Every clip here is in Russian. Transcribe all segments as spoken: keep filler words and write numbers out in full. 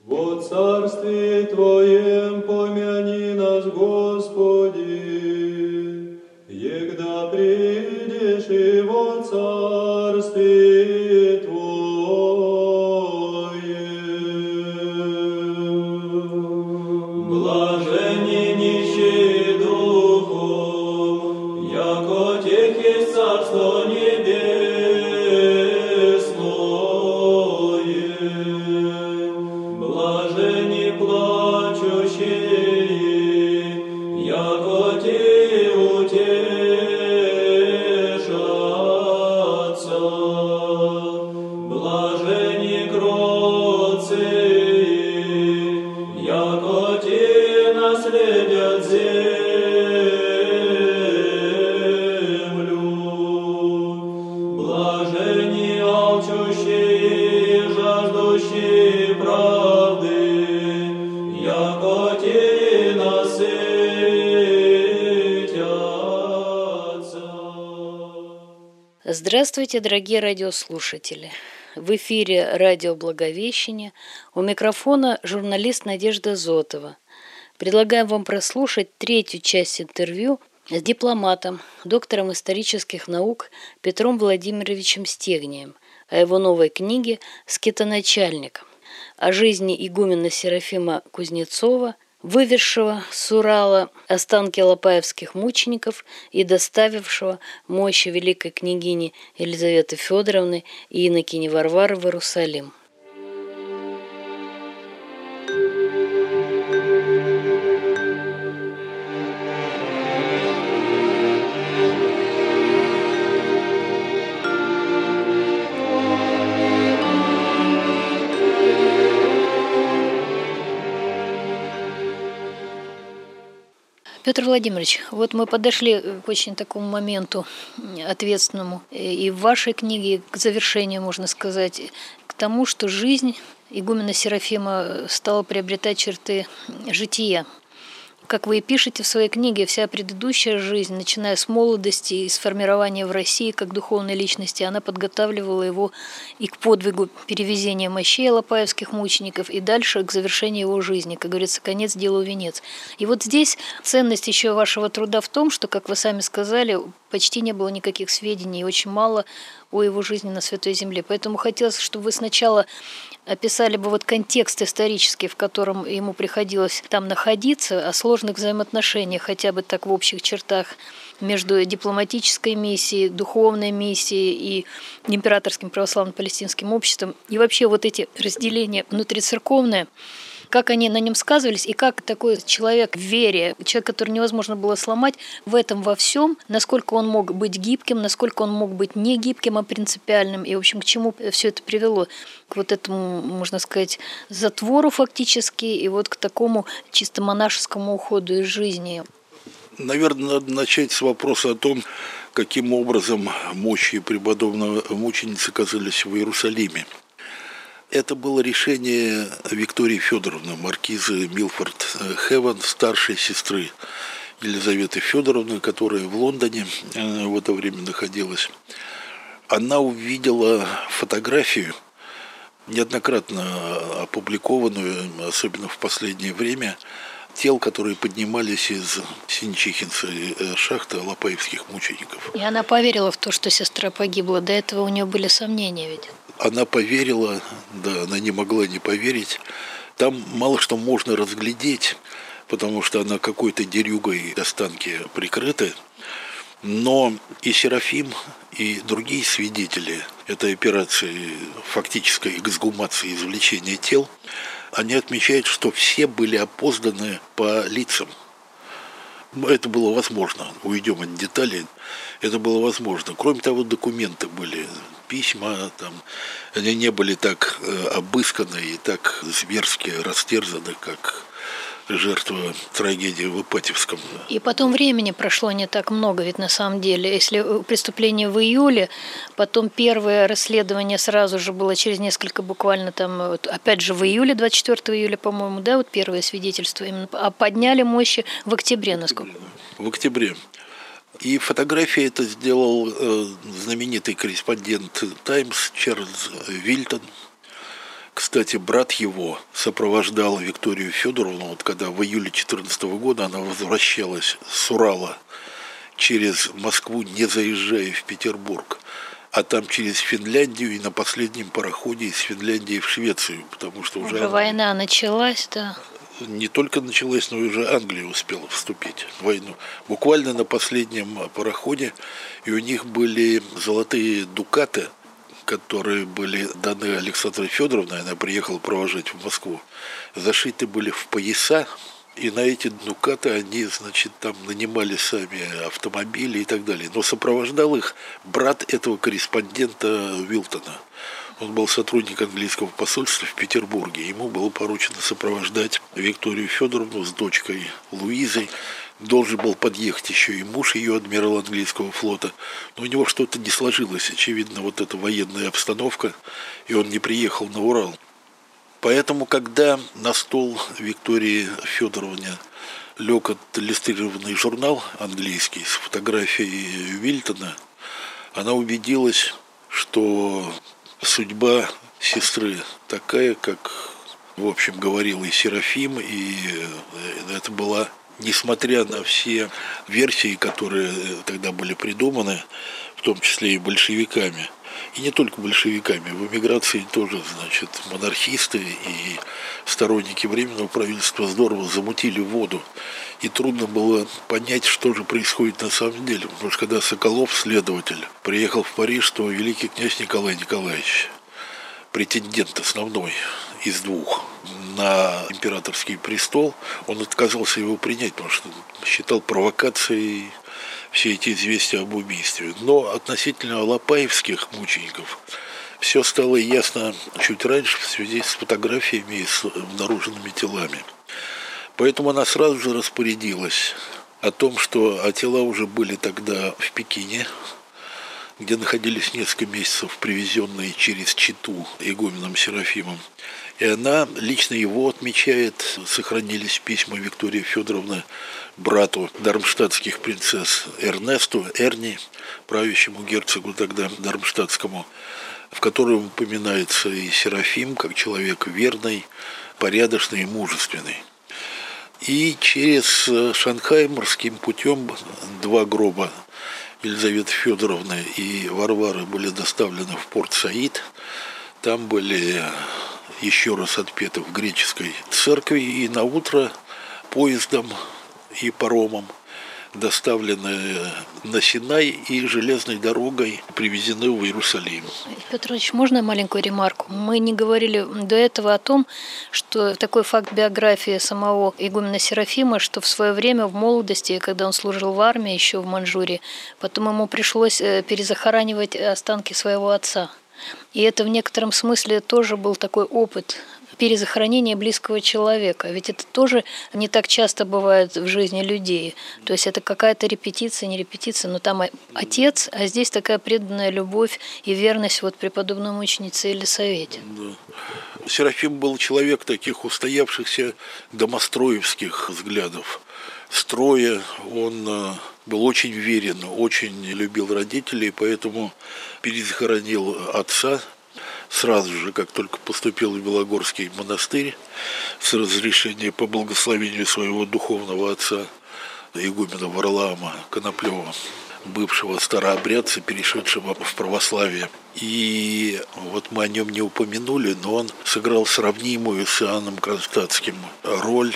Во царстве Твоем помяни нас, Господи, егда придешь и во царстве Твоем. Блаженни нищие духом, яко тех есть царство небесное. Блаженни плачущие, яко те утешатся. Блаженни кроткие, яко те наследят землю. Блаженни алчущие, жаждущие правды, яко те насытятся. Здравствуйте, дорогие радиослушатели! В эфире радио «Благовещение». У микрофона журналист Надежда Зотова. Предлагаем вам прослушать третью часть интервью с дипломатом, доктором исторических наук Петром Владимировичем Стегнием о его новой книге «Скитоначальник», о жизни игумена Серафима Кузнецова, вывезшего с Урала останки лопаевских мучеников и доставившего мощи великой княгини Елизаветы Федоровны и инокини Варвары в Иерусалим. Петр Владимирович, вот мы подошли к очень такому моменту ответственному и в вашей книге, к завершению, можно сказать, к тому, что жизнь игумена Серафима стала приобретать черты жития. Как вы и пишете в своей книге, вся предыдущая жизнь, начиная с молодости и с формирования в России как духовной личности, она подготавливала его и к подвигу перевезения мощей лопаевских мучеников, и дальше к завершению его жизни. Как говорится, конец делу венец. И вот здесь ценность еще вашего труда в том, что, как вы сами сказали, почти не было никаких сведений и очень мало о его жизни на Святой Земле. Поэтому хотелось, чтобы вы сначала описали бы вот контекст исторический, в котором ему приходилось там находиться, о сложных взаимоотношениях, хотя бы так в общих чертах, между дипломатической миссией, духовной миссией и императорским православно-палестинским обществом. И вообще вот эти разделения внутрицерковные, как они на нем сказывались, и как такой человек в вере, человек, который невозможно было сломать, в этом во всем, насколько он мог быть гибким, насколько он мог быть не гибким, а принципиальным, и, в общем, к чему все это привело? К вот этому, можно сказать, затвору фактически, и вот к такому чисто монашескому уходу из жизни. Наверное, надо начать с вопроса о том, каким образом мощи преподобного мученицы оказались в Иерусалиме. Это было решение Виктории Федоровны, маркизы Милфорд Хевен, старшей сестры Елизаветы Федоровны, которая в Лондоне в это время находилась. Она увидела фотографию, неоднократно опубликованную, особенно в последнее время, тел, которые поднимались из Синчихинской шахты лопаевских мучеников. И она поверила в то, что сестра погибла. До этого у нее были сомнения ведь. Она поверила, да, она не могла не поверить. Там мало что можно разглядеть, потому что она какой-то дерюгой останки прикрыты. Но и Серафим, и другие свидетели этой операции фактической эксгумации, извлечения тел, они отмечают, что все были опознаны по лицам. Это было возможно. Уйдем от деталей. Это было возможно. Кроме того, документы были, письма, там, они не были так обысканы и так зверски растерзаны, как жертва трагедии в Ипатьевском. И потом времени прошло не так много, ведь на самом деле, если преступление в июле, потом первое расследование сразу же было через несколько буквально там, опять же в июле, двадцать четвёртого июля, по-моему, да, вот первое свидетельство именно, а подняли мощи в октябре, насколько? В октябре. И фотографии это сделал э, знаменитый корреспондент «Таймс» Чарльз Вильтон. Кстати, брат его сопровождал Викторию Федоровну, вот когда в июле четырнадцатого года она возвращалась с Урала через Москву, не заезжая в Петербург, а там через Финляндию и на последнем пароходе из Финляндии в Швецию, потому что уже, Уже война началась, да. не только началась, но и уже Англия успела вступить в войну. Буквально на последнем пароходе, и у них были золотые дукаты, которые были даны Александре Федоровне, она приехала провожать в Москву, зашиты были в пояса, и на эти дукаты они, значит, там нанимали сами автомобили и так далее. Но сопровождал их брат этого корреспондента Уилтона. Он был сотрудник английского посольства в Петербурге. Ему было поручено сопровождать Викторию Федоровну с дочкой Луизой. Должен был подъехать еще и муж ее, адмирал английского флота. Но у него что-то не сложилось. Очевидно, вот эта военная обстановка, и он не приехал на Урал. Поэтому, когда на стол Виктории Федоровне лег иллюстрированный журнал английский с фотографией Уилтона, она убедилась, что судьба сестры такая, как, в общем, говорил и Серафим, и это была, несмотря на все версии, которые тогда были придуманы, в том числе и большевиками, и не только большевиками, в эмиграции тоже, значит, монархисты и сторонники Временного правительства здорово замутили воду. И трудно было понять, что же происходит на самом деле. Потому что когда Соколов, следователь, приехал в Париж, то великий князь Николай Николаевич, претендент основной из двух на императорский престол, он отказался его принять, потому что считал провокацией все эти известия об убийстве. Но относительно лопаевских мучеников все стало ясно чуть раньше в связи с фотографиями и с обнаруженными телами. Поэтому она сразу же распорядилась о том, что а тела уже были тогда в Пекине, где находились несколько месяцев, привезенные через Читу игуменом Серафимом. И она лично его отмечает. Сохранились письма Виктории Федоровны брату дармштадтских принцесс Эрнесту, Эрни, правящему герцогу тогда дармштадтскому, в котором упоминается и Серафим как человек верный, порядочный и мужественный. И через Шанхай морским путем два гроба Елизаветы Федоровны и Варвары были доставлены в порт Саид. Там были еще раз отпеты в греческой церкви, и на утро поездом и паромом доставлены на Синай и железной дорогой привезены в Иерусалим. Петр Ильич, можно маленькую ремарку? Мы не говорили до этого о том, что такой факт биографии самого игумена Серафима, что в свое время в молодости, когда он служил в армии еще в Маньчжурии, потом ему пришлось перезахоранивать останки своего отца. И это в некотором смысле тоже был такой опыт перезахоронения близкого человека. Ведь это тоже не так часто бывает в жизни людей. То есть это какая-то репетиция, не репетиция, но там отец, а здесь такая преданная любовь и верность вот преподобной мученице Елисавете. Да. Серафим был человек таких устоявшихся домостроевских взглядов. Строя он был очень верен, очень любил родителей, поэтому перезахоронил отца сразу же, как только поступил в Белогорский монастырь, с разрешения по благословению своего духовного отца, игумена Варлаама Коноплева, бывшего старообрядца, перешедшего в православие. И вот мы о нем не упомянули, но он сыграл сравнимую с Иоанном Кронштадтским роль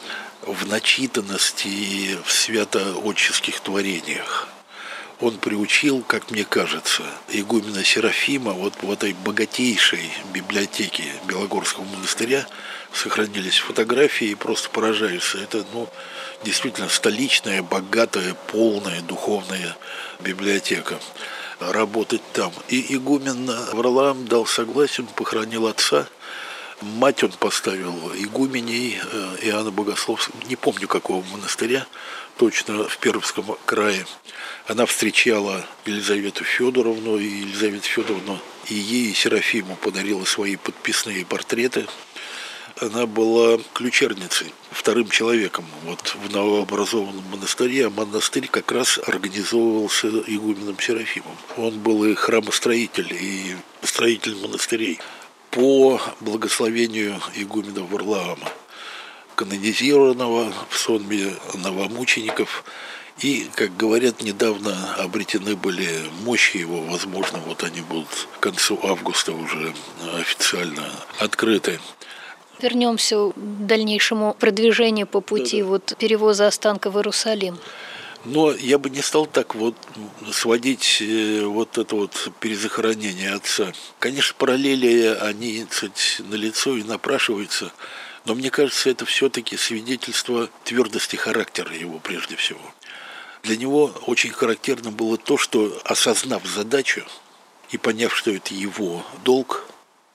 в начитанности и в святоотческих творениях. Он приучил, как мне кажется, игумена Серафима вот в этой богатейшей библиотеке Белогорского монастыря сохранились фотографии, и просто поражаешься. Это, ну, действительно столичная, богатая, полная духовная библиотека. Работать там. И игумен Варлаам дал согласие, он похоронил отца. Мать он поставил игуменей Иоанна Богословского, не помню какого монастыря, точно в Пермском крае. Она встречала Елизавету Федоровну, и Елизавета Федоровна и ей, и Серафиму подарила свои подписные портреты. Она была ключерницей, вторым человеком вот в новообразованном монастыре, а монастырь как раз организовывался игуменом Серафимом. Он был и храмостроитель, и строитель монастырей. по благословению игумена Варлаама, канонизированного в сонме новомучеников. И, как говорят, недавно обретены были мощи его, возможно, вот они будут к концу августа уже официально открыты. Вернемся к дальнейшему продвижению по пути да, да. Вот, перевоза останков в Иерусалим. Но я бы не стал так вот сводить вот это вот перезахоронение отца. Конечно, параллели, они, кстати, налицо и напрашиваются, но мне кажется, это все-таки свидетельство твердости характера его прежде всего. Для него очень характерно было то, что, осознав задачу и поняв, что это его долг,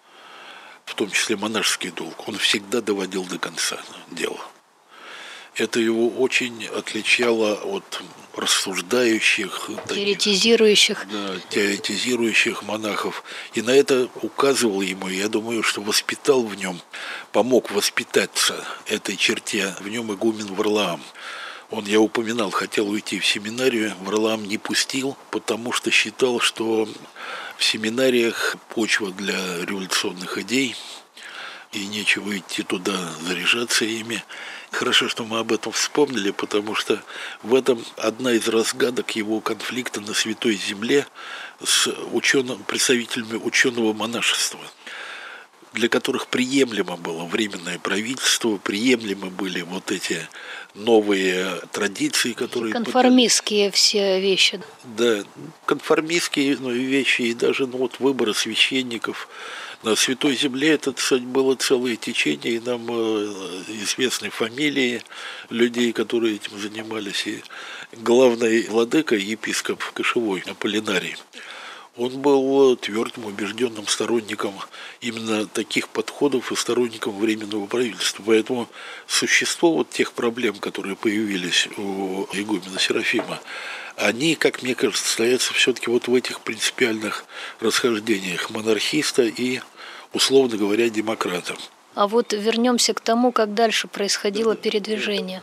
в том числе монашеский долг, он всегда доводил до конца дело. Это его очень отличало от рассуждающих, теоретизирующих. Да, теоретизирующих монахов. И на это указывал ему, я думаю, что воспитал в нем, помог воспитаться этой черте в нем игумен Варлаам. Он, я упоминал, хотел уйти в семинарию, Варлаам не пустил, потому что считал, что в семинариях почва для революционных идей, и нечего идти туда заряжаться ими. Хорошо, что мы об этом вспомнили, потому что в этом одна из разгадок его конфликта на Святой Земле с ученым, представителями ученого монашества, для которых приемлемо было временное правительство, приемлемы были вот эти новые традиции, которые... Конформистские все вещи. Да, конформистские ну, вещи и даже ну, вот выборы священников. На Святой Земле это, кстати, было целое течение, и нам э, известны фамилии людей, которые этим занимались. И главный владыка, епископ Кошевой, Аполлинарий, он был твердым, убежденным сторонником именно таких подходов и сторонником временного правительства. Поэтому существо вот тех проблем, которые появились у игумена Серафима, они, как мне кажется, стоятся все-таки вот в этих принципиальных расхождениях монархиста и, условно говоря, демократа. А вот вернемся к тому, как дальше происходило передвижение.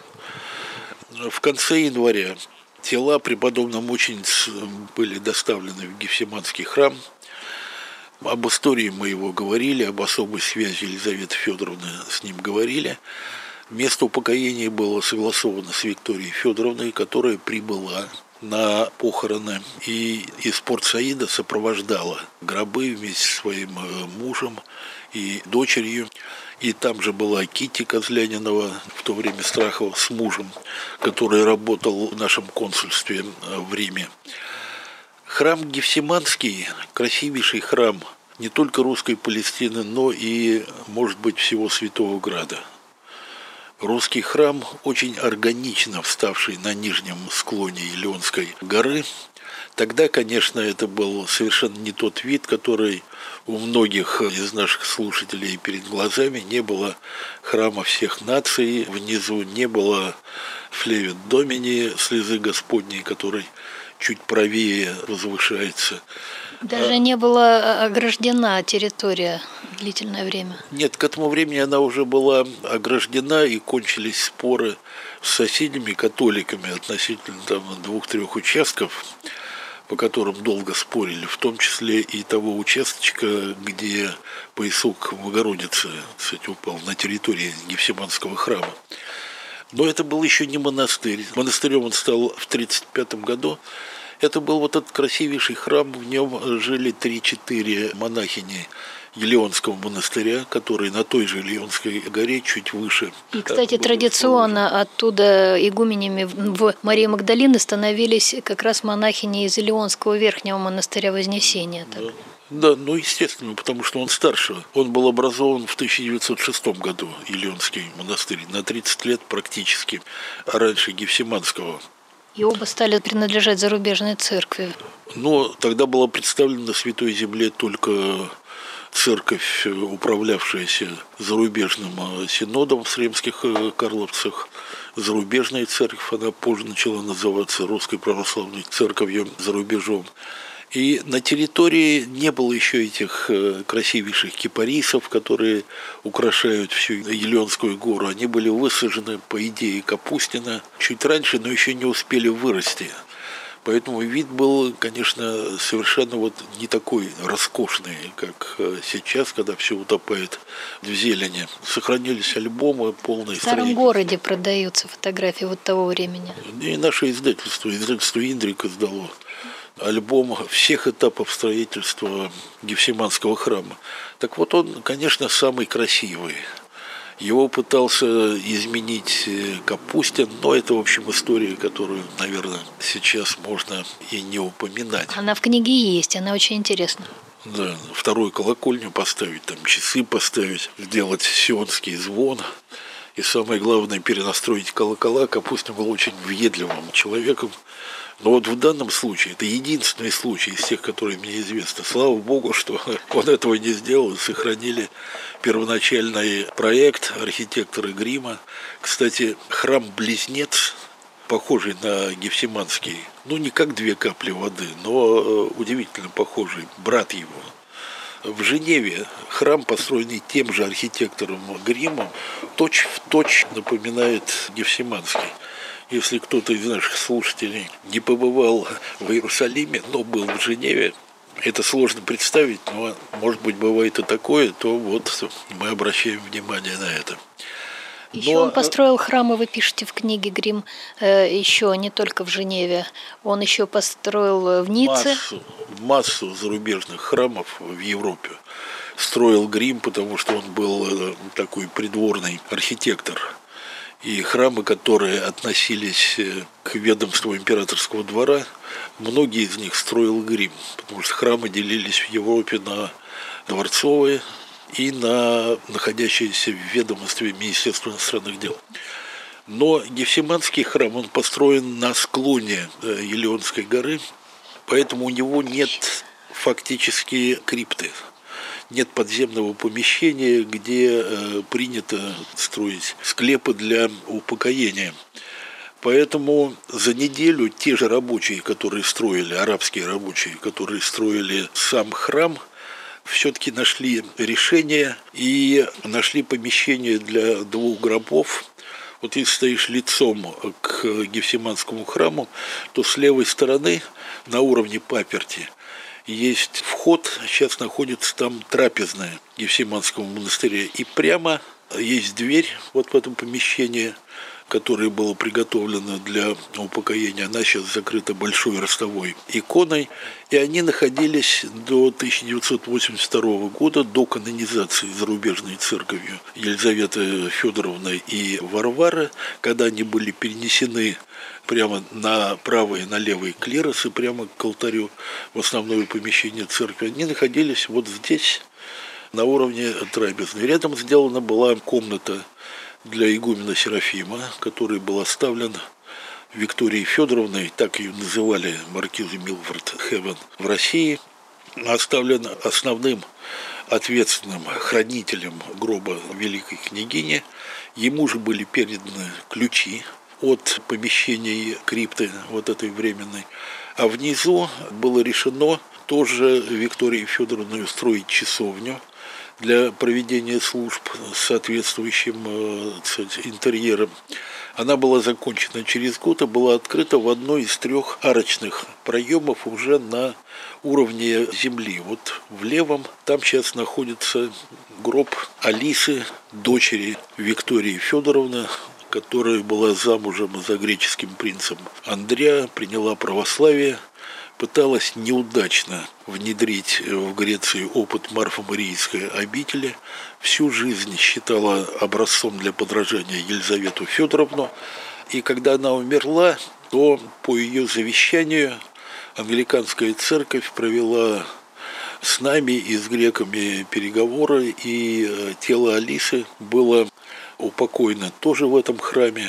В конце января тела преподобной мученицы были доставлены в Гефсиманский храм. Об истории мы его говорили, об особой связи Елизаветы Федоровны с ним говорили. Место упокоения было согласовано с Викторией Федоровной, которая прибыла на похороны и из Порт-Саида сопровождала гробы вместе со своим мужем и дочерью. И там же была Кити Козлянинова, в то время Страхова, с мужем, который работал в нашем консульстве в Риме. Храм Гефсиманский, красивейший храм не только русской Палестины, но и, может быть, всего Святого Града. Русский храм, очень органично вставший на нижнем склоне Илионской горы. Тогда, конечно, это был совершенно не тот вид, который у многих из наших слушателей перед глазами. Не было храма всех наций, внизу не было флевит домини, слезы Господней, который чуть правее возвышается. Даже не была ограждена территория длительное время. Нет, к этому времени она уже была ограждена, и кончились споры с соседями, католиками, относительно там двух-трех участков, по которым долго спорили, в том числе и того участочка, где поясок Богородицы, кстати, упал на территории Гефсиманского храма. Но это был еще не монастырь. Монастырем он стал в тридцать пятом году. Это был вот этот красивейший храм, в нем жили три-четыре монахини Елеонского монастыря, который на той же Елеонской горе, чуть выше. И, кстати, традиционно оттуда игуменями в Марии Магдалины становились как раз монахини из Елеонского Верхнего монастыря Вознесения. Да. Да, ну естественно, потому что он старше. Он был образован в тысяча девятьсот шестом году, Елеонский монастырь, на тридцать лет практически раньше Гефсиманского. И оба стали принадлежать зарубежной церкви. Но тогда была представлена на Святой Земле только церковь, управлявшаяся зарубежным синодом в Римских Карловцах. Зарубежная церковь, она позже начала называться Русской Православной Церковью за рубежом. И на территории не было еще этих красивейших кипарисов, которые украшают всю Елеонскую гору. Они были высажены, по идее, капустина чуть раньше, но еще не успели вырасти. Поэтому вид был, конечно, совершенно вот не такой роскошный, как сейчас, когда все утопает в зелени. Сохранились альбомы, полные В старом страницы. городе продаются фотографии вот того времени. И наше издательство, издательство «Индрик» издало альбом всех этапов строительства Гефсиманского храма. Так вот, он, конечно, самый красивый. Его пытался изменить Капустин, но это, в общем, история, которую, наверное, сейчас можно и не упоминать. Она в книге есть, она очень интересна. Да, вторую колокольню поставить, там часы поставить, сделать сионский звон. И самое главное, перенастроить колокола. Капустин был очень въедливым человеком. Но вот в данном случае, это единственный случай из тех, которые мне известны. Слава Богу, что он этого не сделал, сохранили первоначальный проект архитектора Грима. Кстати, храм-близнец, похожий на Гефсиманский, ну не как две капли воды, но удивительно похожий, брат его. В Женеве храм, построенный тем же архитектором Гримом, точь-в-точь напоминает Гефсиманский. Если кто-то из наших слушателей не побывал в Иерусалиме, но был в Женеве, это сложно представить, но, может быть, бывает и такое, то вот мы обращаем внимание на это. Еще Но... он построил храмы, вы пишете в книге Грим, э, еще не только в Женеве, он еще построил в Ницце. Массу, массу зарубежных храмов в Европе строил Грим, потому что он был такой придворный архитектор. И храмы, которые относились к ведомству императорского двора, многие из них строил Грим, потому что храмы делились в Европе на дворцовые и на находящиеся в ведомстве Министерства иностранных дел. Но Гефсиманский храм, он построен на склоне Елеонской горы, поэтому у него нет фактически крипты. Нет подземного помещения, где э, принято строить склепы для упокоения. Поэтому за неделю те же рабочие, которые строили, арабские рабочие, которые строили сам храм, все-таки нашли решение и нашли помещение для двух гробов. Вот если стоишь лицом к Гефсиманскому храму, то с левой стороны на уровне паперти есть вход, сейчас находится там трапезная Гефсиманского монастыря, и прямо есть дверь вот в этом помещении, которое было приготовлено для упокоения. Она сейчас закрыта большой ростовой иконой, и они находились до тысяча девятьсот восемьдесят второго года, до канонизации зарубежной церковью Елизаветы Федоровны и Варвары, когда они были перенесены прямо на правые, на левые клиросы, прямо к алтарю в основное помещение церкви. Они находились вот здесь, на уровне трапезной. Рядом сделана была комната для игумена Серафима, который был оставлен Викторией Федоровной, так ее называли маркизы Милфорд Хевен в России, оставлен основным ответственным хранителем гроба великой княгини. Ему же были переданы ключи от помещений крипты вот этой временной. А внизу было решено тоже Викторией Федоровной устроить часовню для проведения служб с соответствующим, так сказать, интерьером. Она была закончена через год и была открыта в одной из трех арочных проемов уже на уровне земли. Вот в левом там сейчас находится гроб Алисы, дочери Виктории Федоровны, которая была замужем за греческим принцем Андреа, приняла православие, пыталась неудачно внедрить в Греции опыт Марфо-Мариинской обители, всю жизнь считала образцом для подражания Елизавету Федоровну, и когда она умерла, то по ее завещанию англиканская церковь провела с нами и с греками переговоры, и тело Алисы было упокоено тоже в этом храме.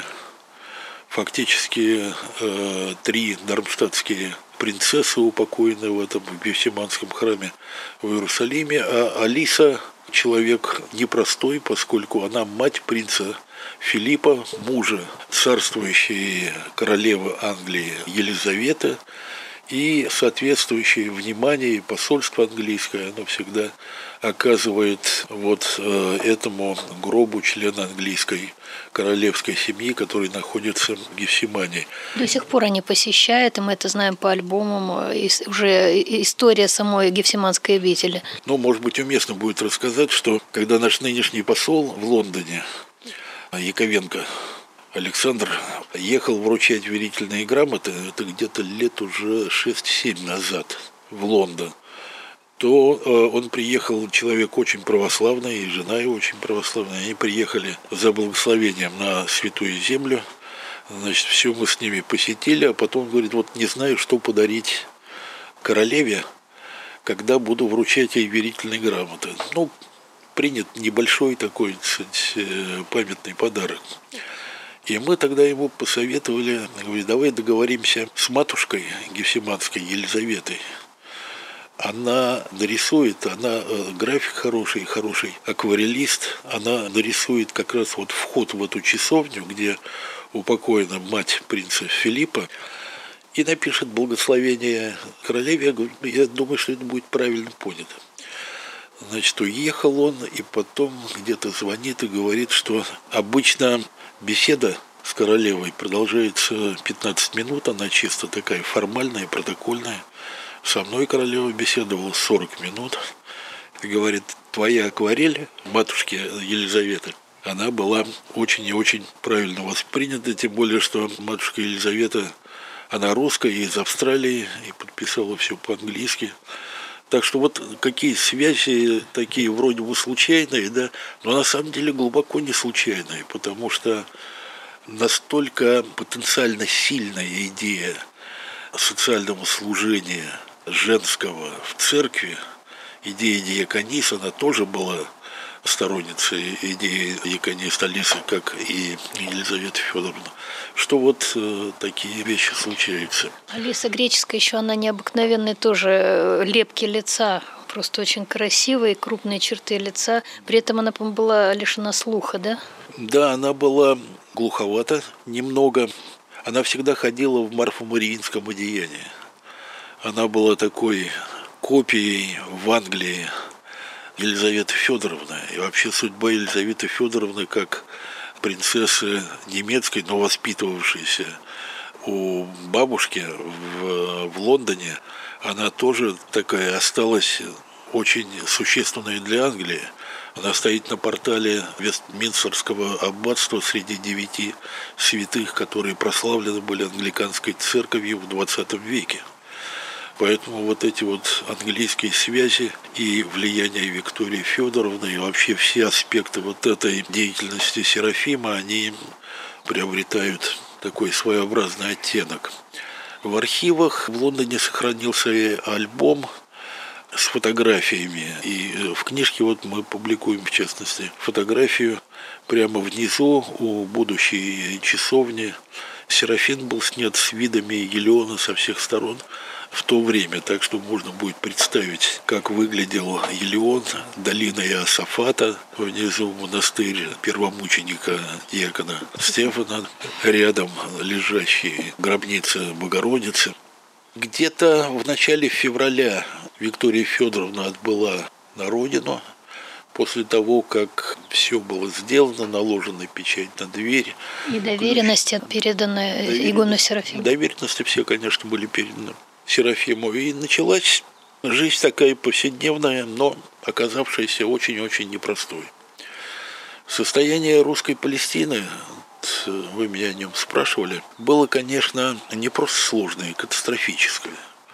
Фактически э, три дармштадтские принцессы упокоены в этом Гефсиманском храме в Иерусалиме, а Алиса человек непростой, поскольку она мать принца Филиппа, мужа царствующей королевы Англии Елизаветы. И соответствующее внимание и посольство английское, оно всегда оказывает вот э, этому гробу члена английской королевской семьи, который находится в Гефсимании. До сих пор они посещают, и мы это знаем по альбомам, и уже история самой Гефсиманской обители. Ну, может быть, уместно будет рассказать, что когда наш нынешний посол в Лондоне, Яковенко Александр, ехал вручать верительные грамоты, это где-то лет уже шесть-семь назад в Лондон, то э, он приехал, человек очень православный, и жена его очень православная, они приехали за благословением на Святую Землю, значит, все мы с ними посетили, а потом говорит, вот не знаю, что подарить королеве, когда буду вручать ей верительные грамоты. Ну, принят небольшой такой, так сказать, памятный подарок. И мы тогда ему посоветовали, говорит, давай договоримся с матушкой Гефсиманской Елизаветой. Она нарисует, она график хороший, хороший акварелист, она нарисует как раз вот вход в эту часовню, где упокоена мать принца Филиппа, и напишет благословение королеве. Я говорю, я думаю, что это будет правильно понято. Значит, уехал он, и потом где-то звонит и говорит, что обычно беседа с королевой продолжается пятнадцать минут, она чисто такая формальная, протокольная. Со мной королева беседовала сорок минут. И говорит, твоя акварель, матушки Елизаветы, она была очень и очень правильно воспринята, тем более, что матушка Елизавета, она русская, из Австралии, и подписала все по-английски. Так что вот какие связи такие вроде бы случайные, да, но на самом деле глубоко не случайные, потому что настолько потенциально сильная идея социального служения женского в церкви, идея диаконис, она тоже была сторонницей идеи диаконис Алисы, как и Елизавета Федоровна, что вот э, такие вещи случаются. Алиса греческая еще, она необыкновенная тоже, лепки лица, просто очень красивые, крупные черты лица, при этом она, по-моему, была лишена слуха, да? Да, она была глуховата немного, она всегда ходила в Марфо-Мариинском одеянии, она была такой копией в Англии Елизаветы Федоровны. И вообще судьба Елизаветы Федоровны как принцессы немецкой, но воспитывавшейся у бабушки в, в Лондоне, она тоже такая осталась очень существенной для Англии. Она стоит на портале Вестминстерского аббатства среди девяти святых, которые прославлены были англиканской церковью в двадцатом веке. Поэтому вот эти вот английские связи и влияние Виктории Федоровны, и вообще все аспекты вот этой деятельности Серафима, они приобретают такой своеобразный оттенок. В архивах в Лондоне сохранился и альбом с фотографиями. И в книжке вот мы публикуем, в частности, фотографию прямо внизу у будущей часовни. Серафим был снят с видами Елеона со всех сторон в то время, так что можно будет представить, как выглядел Елеон, долина Иосафата, внизу монастырь первомученика диакона Стефана, рядом лежащие гробницы Богородицы. Где-то в начале февраля Виктория Федоровна отбыла на родину. После того, как все было сделано, наложена печать на дверь. И доверенности переданы игумену Серафиму. Доверенности все, конечно, были переданы Серафиму. И началась жизнь такая повседневная, но оказавшаяся очень-очень непростой. Состояние русской Палестины, вы меня о нем спрашивали, было, конечно, не просто сложное, а катастрофическое.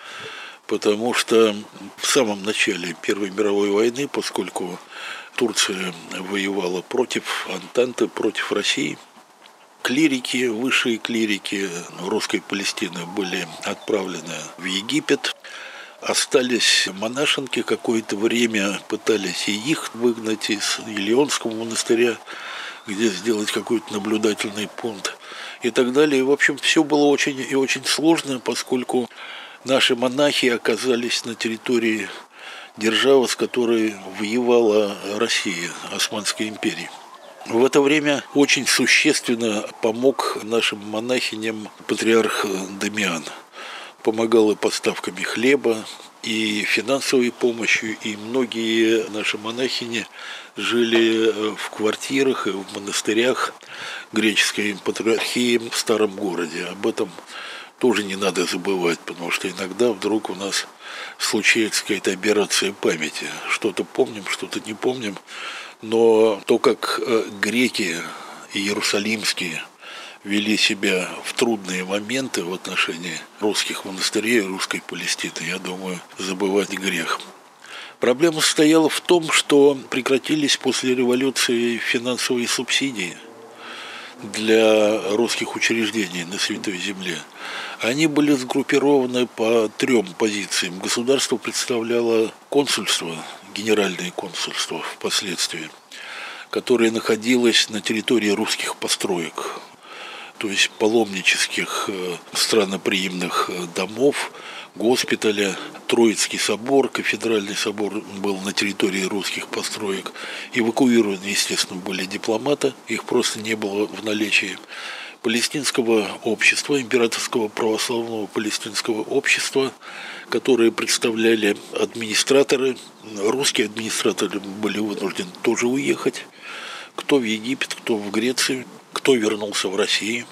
Потому что в самом начале Первой мировой войны, поскольку Турция воевала против Антанты, против России, клирики, высшие клирики русской Палестины были отправлены в Египет. Остались монашенки, какое-то время пытались и их выгнать из Елеонского монастыря, где сделать какой-то наблюдательный пункт и так далее. И, в общем, все было очень и очень сложно, поскольку наши монахи оказались на территории державы, с которой воевала Россия, Османская империя. В это время очень существенно помог нашим монахиням патриарх Дамиан. помогал и поставками хлеба, и финансовой помощью, и многие наши монахини жили в квартирах и в монастырях греческой патриархии в старом городе. Об этом тоже не надо забывать, потому что иногда вдруг у нас случается какая-то аберрация памяти. Что-то помним, что-то не помним. Но то, как греки иерусалимские вели себя в трудные моменты в отношении русских монастырей и русской Палестины, я думаю, забывать грех. Проблема состояла в том, что прекратились после революции финансовые субсидии для русских учреждений на Святой Земле. Они были сгруппированы по трем позициям. Государство представляло консульство, генеральное консульство впоследствии, которое находилось на территории русских построек, то есть паломнических странноприимных домов, госпиталя. Троицкий собор, кафедральный собор был на территории русских построек. Эвакуированы, естественно, были дипломаты, их просто не было в наличии. Палестинского общества, императорского православного палестинского общества, которые представляли администраторы. Русские администраторы были вынуждены тоже уехать. Кто в Египет, кто в Грецию, кто вернулся в Россию.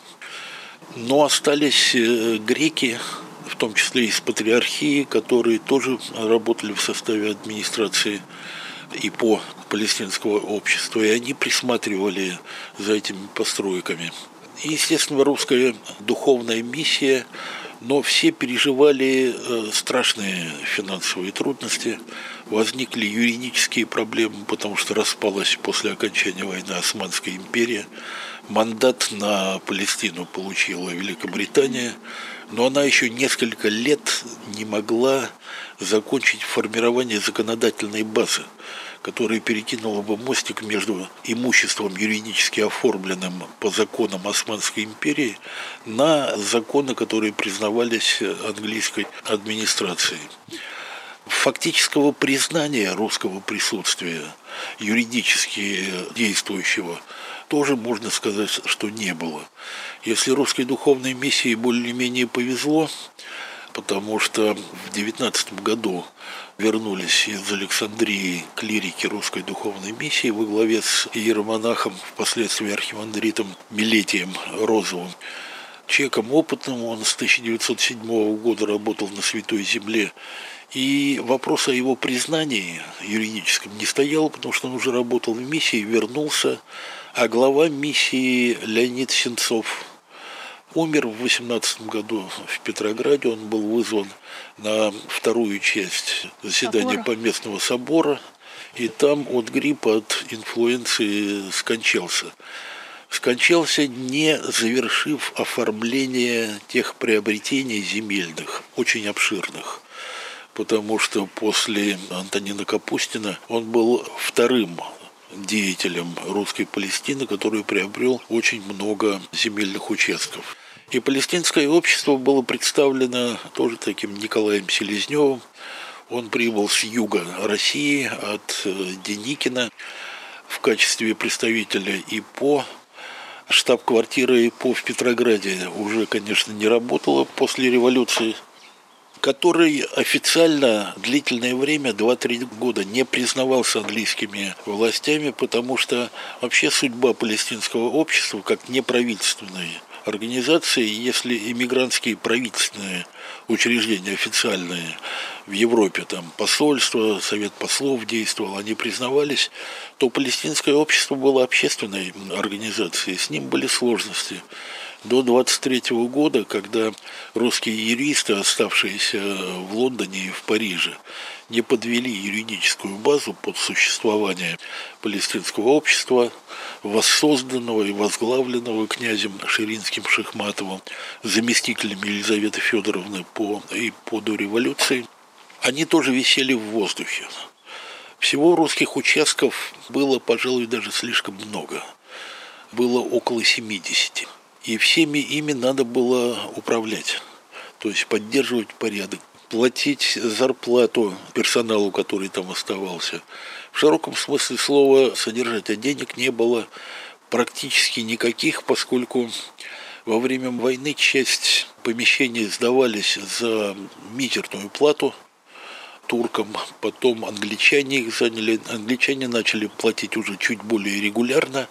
Но остались греки, в том числе из патриархии, которые тоже работали в составе администрации и по палестинского общества, и они присматривали за этими постройками. И, естественно, русская духовная миссия, но все переживали страшные финансовые трудности, возникли юридические проблемы, потому что распалась после окончания войны Османская империя. Мандат на Палестину получила Великобритания, но она еще несколько лет не могла закончить формирование законодательной базы, которая перекинула бы мостик между имуществом, юридически оформленным по законам Османской империи, на законы, которые признавались английской администрацией. Фактического признания русского присутствия, юридически действующего, тоже можно сказать, что не было. Если русской духовной миссии более-менее повезло, потому что в девятнадцатом году вернулись из Александрии клирики русской духовной миссии во главе с иеромонахом, впоследствии архимандритом Милетием Розовым. Человеком опытным, он с тысяча девятьсот седьмого года работал на Святой Земле. И вопрос о его признании юридическом не стоял, потому что он уже работал в миссии, вернулся. А глава миссии Леонид Сенцов умер в восемнадцатом году в Петрограде. Он был вызван на вторую часть заседания Собора. Поместного собора. И там от гриппа, от инфлюенции скончался. Скончался, не завершив оформление тех приобретений земельных, очень обширных. Потому что после Антонина Капустина он был вторым деятелем русской Палестины, который приобрел очень много земельных участков. И палестинское общество было представлено тоже таким Николаем Селезневым. Он прибыл с юга России, от Деникина, в качестве представителя ИПО. Штаб-квартира ИПО в Петрограде уже, конечно, не работала после революции, который официально длительное время, два-три года, не признавался английскими властями, потому что вообще судьба палестинского общества, как неправительственной организации, если иммигрантские правительственные учреждения официальные в Европе, там посольство, совет послов действовал, они признавались, то палестинское общество было общественной организацией, с ним были сложности. До двадцать третьего года, когда русские юристы, оставшиеся в Лондоне и в Париже, не подвели юридическую базу под существование палестинского общества, воссозданного и возглавленного князем Ширинским Шихматовым, заместителем Елизаветы Федоровны по, и по до революции, они тоже висели в воздухе. Всего русских участков было, пожалуй, даже слишком много. Было около семидесяти. И всеми ими надо было управлять, то есть поддерживать порядок, платить зарплату персоналу, который там оставался. В широком смысле слова содержать, а денег не было практически никаких, поскольку Во время войны часть помещений сдавались за мизерную плату туркам, потом англичане их заняли. Англичане начали платить уже чуть более регулярно,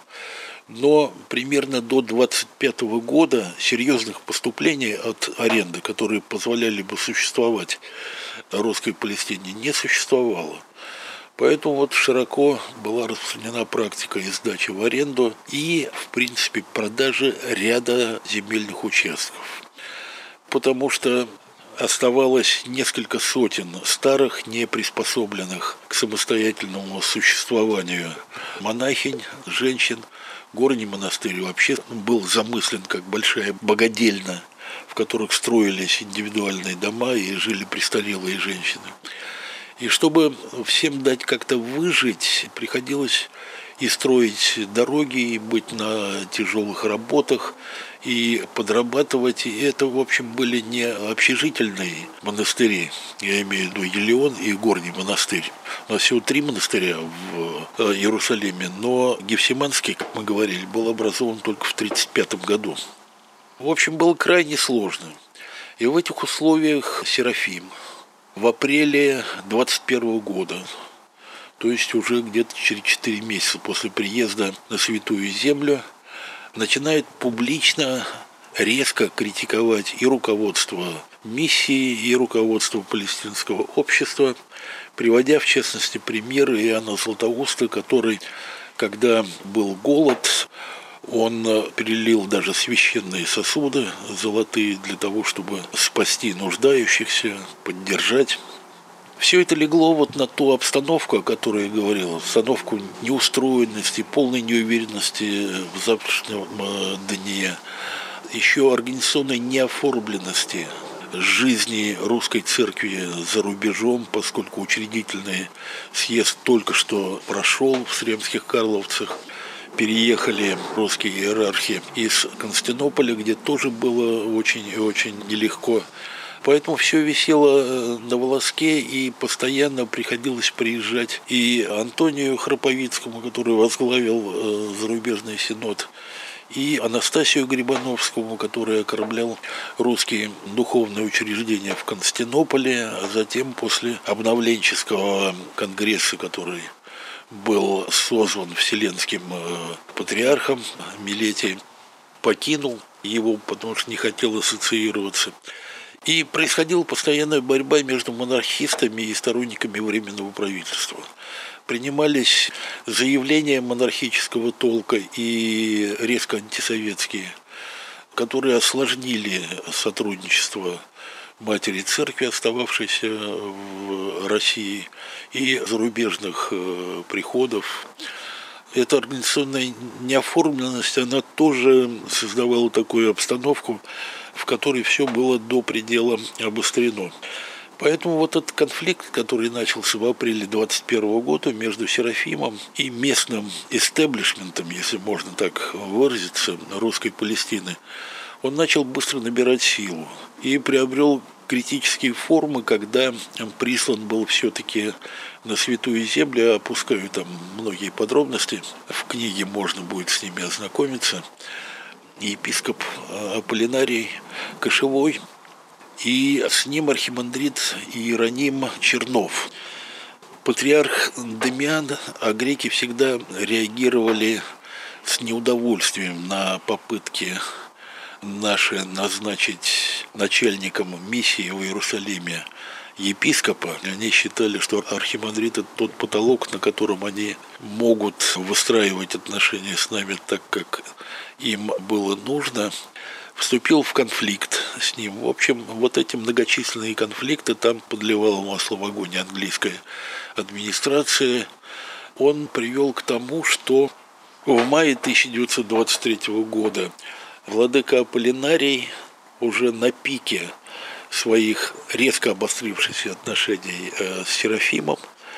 но примерно до двадцать пятого года серьезных поступлений от аренды, которые позволяли бы существовать русской Палестине, не существовало. Поэтому вот широко была распространена практика и сдачи в аренду и, в принципе, продажи ряда земельных участков. Потому что оставалось несколько сотен старых, не приспособленных к самостоятельному существованию монахинь, женщин. Горний монастырь вообще был замыслен как большая богадельня, в которых строились индивидуальные дома и жили престарелые женщины. И чтобы всем дать как-то выжить, приходилось и строить дороги, и быть на тяжелых работах, и подрабатывать. И это, в общем, были не общежительные монастыри, я имею в виду Елеон и Горний монастырь. У нас всего три монастыря в Иерусалиме, но Гефсиманский, как мы говорили, был образован только в тридцать пятом году. В общем, было крайне сложно. И в этих условиях Серафим в апреле двадцать первого года, то есть уже где-то через четыре месяца после приезда на Святую Землю, начинает публично резко критиковать и руководство миссии, и руководство палестинского общества, приводя в частности пример Иоанна Златоуста, который, когда был голод, он перелил даже священные сосуды золотые для того, чтобы спасти нуждающихся, поддержать. Все это легло вот на ту обстановку, о которой я говорил, обстановку неустроенности, полной неуверенности в завтрашнем дне, еще организационной неоформленности жизни русской церкви за рубежом, поскольку учредительный съезд только что прошел в Сремских Карловцах. Переехали русские иерархи из Константинополя, где тоже было очень и очень нелегко. Поэтому все висело на волоске, и постоянно приходилось приезжать и Антонию Храповицкому, который возглавил зарубежный синод, и Анастасию Грибановскому, который окормлял русские духовные учреждения в Константинополе, а затем после обновленческого конгресса, который был созван Вселенским патриархом, Милетий покинул его, потому что не хотел ассоциироваться. И происходила постоянная борьба между монархистами и сторонниками Временного правительства. Принимались заявления монархического толка и резко антисоветские, которые осложнили сотрудничество матери церкви, остававшейся в России, и зарубежных приходов. Эта организационная неоформленность, она тоже создавала такую обстановку, в которой все было до предела обострено. Поэтому вот этот конфликт, который начался в апреле двадцать первого года между Серафимом и местным истеблишментом, если можно так выразиться, русской Палестины, он начал быстро набирать силу и приобрел критические формы, когда прислан был все-таки на Святую Землю. Я опускаю там многие подробности, в книге можно будет с ними ознакомиться. Епископ Аполлинарий Кошевой, и с ним архимандрит Иероним Чернов. Патриарх Дамиан, а греки всегда реагировали с неудовольствием на попытки наши назначить начальником миссии в Иерусалиме епископа. Они считали, что архимандрит – это тот потолок, на котором они могут выстраивать отношения с нами так, как им было нужно. Вступил в конфликт с ним. В общем, вот эти многочисленные конфликты, там подливала масло в огонь английская администрация. Он привел к тому, что в мае тысяча девятьсот двадцать третьего года владыка Аполлинарий уже на пике своих резко обострившихся отношений с Серафимом,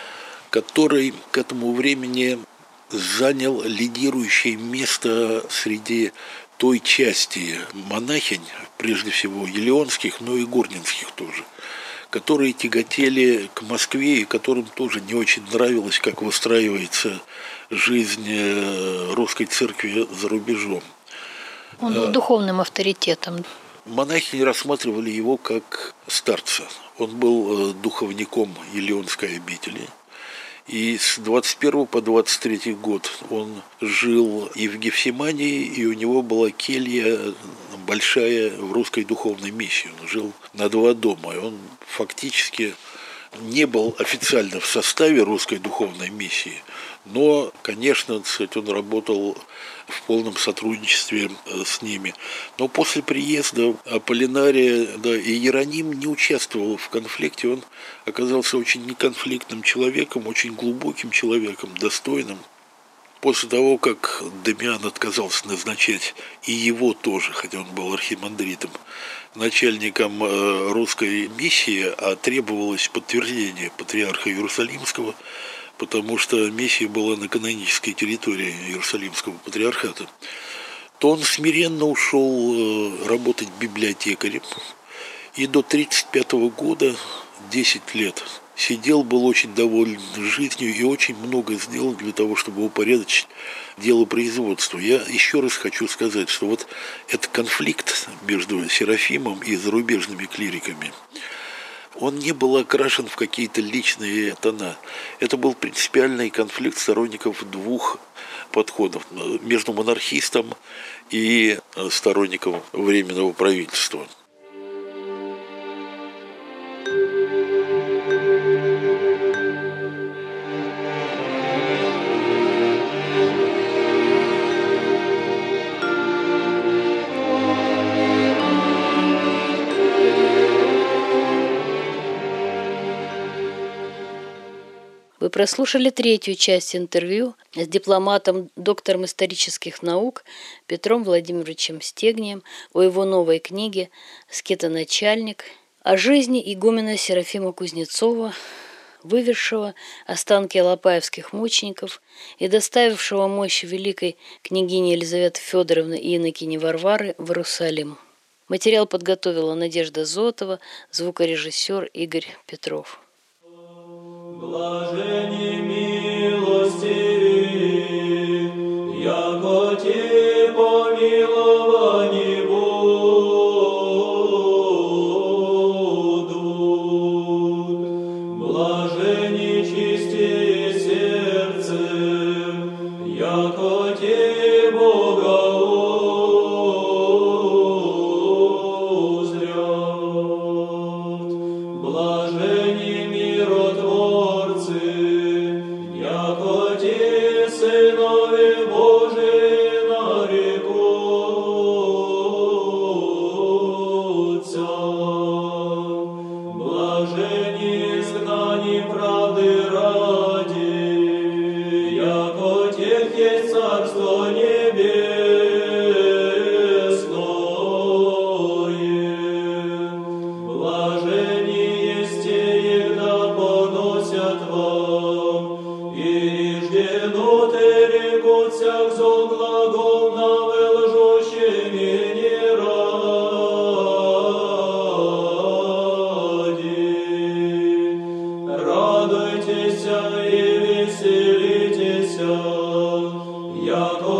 который к этому времени занял лидирующее место среди той части монахинь, прежде всего елеонских, но и горнинских тоже, которые тяготели к Москве и которым тоже не очень нравилось, как выстраивается жизнь русской церкви за рубежом. Он был духовным авторитетом. Монахи рассматривали его как старца. Он был духовником Елеонской обители. И с двадцать первого по двадцать третий год он жил и в Гефсимании, и у него была келья большая в русской духовной миссии. Он жил на два дома, и он фактически не был официально в составе русской духовной миссии, но, конечно, кстати, он работал в полном сотрудничестве с ними. Но после приезда Аполлинария, да, и Иероним не участвовал в конфликте, он оказался очень неконфликтным человеком, очень глубоким человеком, достойным. После того, как Дамиан отказался назначать и его тоже, хотя он был архимандритом, начальником русской миссии, а требовалось подтверждение патриарха Иерусалимского, потому что миссия была на канонической территории Иерусалимского патриархата, то он смиренно ушел работать библиотекарем, и до тридцать пятого года, десять лет, сидел, был очень доволен жизнью и очень много сделал для того, чтобы упорядочить дело производства. Я еще раз хочу сказать, что вот этот конфликт между Серафимом и зарубежными клириками, он не был окрашен в какие-то личные тона. Это был принципиальный конфликт сторонников двух подходов между монархистом и сторонником Временного правительства. Вы прослушали третью часть интервью с дипломатом, доктором исторических наук Петром Владимировичем Стегнием о его новой книге «Скитоначальник» о жизни игумена Серафима Кузнецова, вывезшего останки алапаевских мучеников и доставившего мощи великой княгини Елизаветы Федоровны и инокини Варвары в Иерусалим. Материал подготовила Надежда Зотова, звукорежиссер Игорь Петров. Блажени милостивые, яко те помиловани будут. Блажени чистые сердцем, яко те Бога узрят. Блажени миротворцы, яко те сынове Божии нарекутся. Блажени изгнани правды ради, яко тех есть Царство Небесное. Блажени есть те, егда поносят вам, и рожденут и рекут всяк зол глагол на лжущими не ради. Радуйтесь и веселитесь, яко